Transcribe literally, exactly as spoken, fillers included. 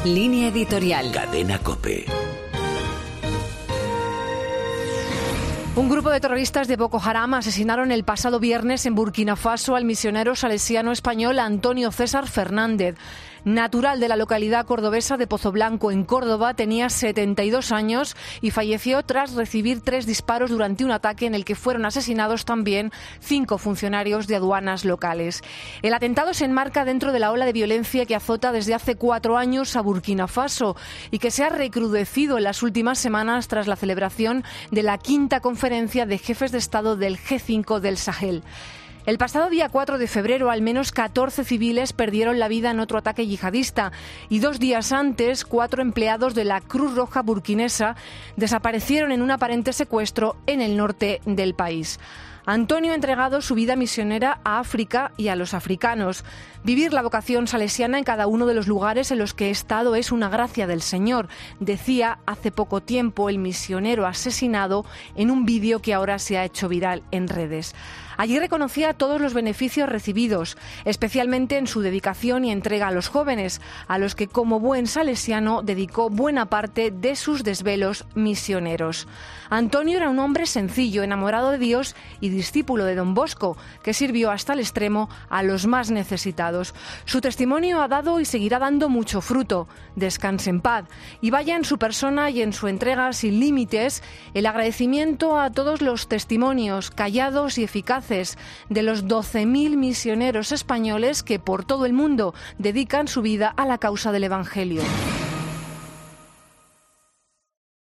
Línea editorial. Cadena COPE. Un grupo de terroristas de Boko Haram asesinaron el pasado viernes en Burkina Faso al misionero salesiano español Antonio César Fernández. Natural de la localidad cordobesa de Pozoblanco, en Córdoba, tenía setenta y dos años y falleció tras recibir tres disparos durante un ataque en el que fueron asesinados también cinco funcionarios de aduanas locales. El atentado se enmarca dentro de la ola de violencia que azota desde hace cuatro años a Burkina Faso y que se ha recrudecido en las últimas semanas tras la celebración de la quinta conferencia de jefes de Estado del G cinco del Sahel. El pasado día cuatro de febrero, al menos catorce civiles perdieron la vida en otro ataque yihadista y dos días antes, cuatro empleados de la Cruz Roja burkinesa desaparecieron en un aparente secuestro en el norte del país. Antonio ha entregado su vida misionera a África y a los africanos. Vivir la vocación salesiana en cada uno de los lugares en los que he estado es una gracia del Señor, decía hace poco tiempo el misionero asesinado en un vídeo que ahora se ha hecho viral en redes. Allí reconocía todos los beneficios recibidos, especialmente en su dedicación y entrega a los jóvenes, a los que como buen salesiano dedicó buena parte de sus desvelos misioneros. Antonio era un hombre sencillo, enamorado de Dios y discípulo de Don Bosco, que sirvió hasta el extremo a los más necesitados. Su testimonio ha dado y seguirá dando mucho fruto. Descanse en paz y vaya en su persona y en su entrega sin límites el agradecimiento a todos los testimonios callados y eficaces de los doce mil misioneros españoles que por todo el mundo dedican su vida a la causa del Evangelio.